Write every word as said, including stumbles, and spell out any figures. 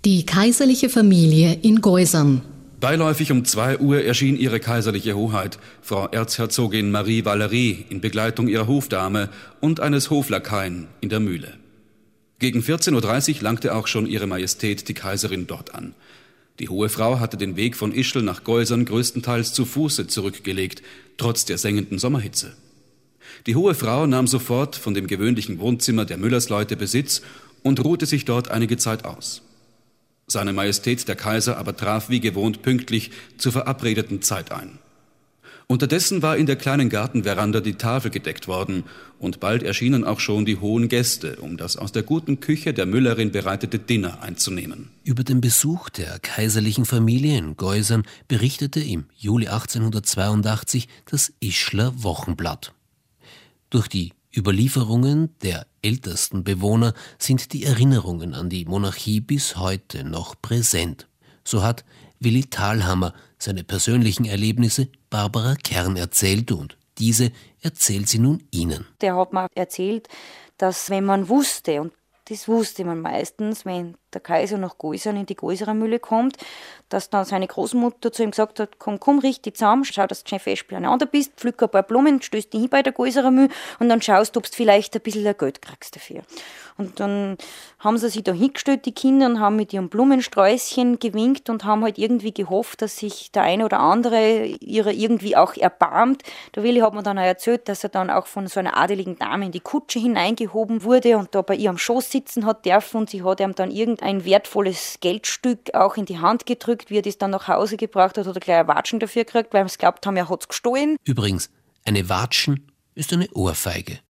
Die kaiserliche Familie in Geusern. Beiläufig um zwei Uhr erschien ihre kaiserliche Hoheit, Frau Erzherzogin Marie Valerie, in Begleitung ihrer Hofdame und eines Hoflakaien in der Mühle. Gegen vierzehn Uhr dreißig langte auch schon ihre Majestät die Kaiserin dort an. Die hohe Frau hatte den Weg von Ischl nach Geusern größtenteils zu Fuße zurückgelegt, trotz der sengenden Sommerhitze. Die hohe Frau nahm sofort von dem gewöhnlichen Wohnzimmer der Müllersleute Besitz und ruhte sich dort einige Zeit aus. Seine Majestät der Kaiser aber traf wie gewohnt pünktlich zur verabredeten Zeit ein. Unterdessen war in der kleinen Gartenveranda die Tafel gedeckt worden und bald erschienen auch schon die hohen Gäste, um das aus der guten Küche der Müllerin bereitete Dinner einzunehmen. Über den Besuch der kaiserlichen Familie in Geusern berichtete im Juli achtzehnhundertzweiundachtzig das Ischler Wochenblatt. Durch die Überlieferungen der ältesten Bewohner sind die Erinnerungen an die Monarchie bis heute noch präsent. So hat Willi Thalhammer seine persönlichen Erlebnisse Barbara Kern erzählt und diese erzählt sie nun Ihnen. Der hat mir erzählt, dass wenn man wusste, und das wusste man meistens, wenn der Kaiser nach Geusern in die Geuserer Mühle kommt, dass dann seine Großmutter zu ihm gesagt hat, komm, komm, richt dich zusammen, schau, dass du schön fest beieinander bist, pflück ein paar Blumen, stößt dich hin bei der Geuserer Mühle und dann schaust, ob du vielleicht ein bisschen Geld kriegst dafür. Und dann haben sie sich da hingestellt, die Kinder, und haben mit ihrem Blumensträußchen gewinkt und haben halt irgendwie gehofft, dass sich der eine oder andere ihrer irgendwie auch erbarmt. Der Willi hat mir dann auch erzählt, dass er dann auch von so einer adeligen Dame in die Kutsche hineingehoben wurde und da bei ihr am Schoß sitzen hat dürfen und sie hat ihm dann irgendein wertvolles Geldstück auch in die Hand gedrückt. Wie er das dann nach Hause gebracht hat, hat er gleich ein Watschen dafür gekriegt, weil wir es glaubt haben, er hat es gestohlen. Übrigens, eine Watschen ist eine Ohrfeige.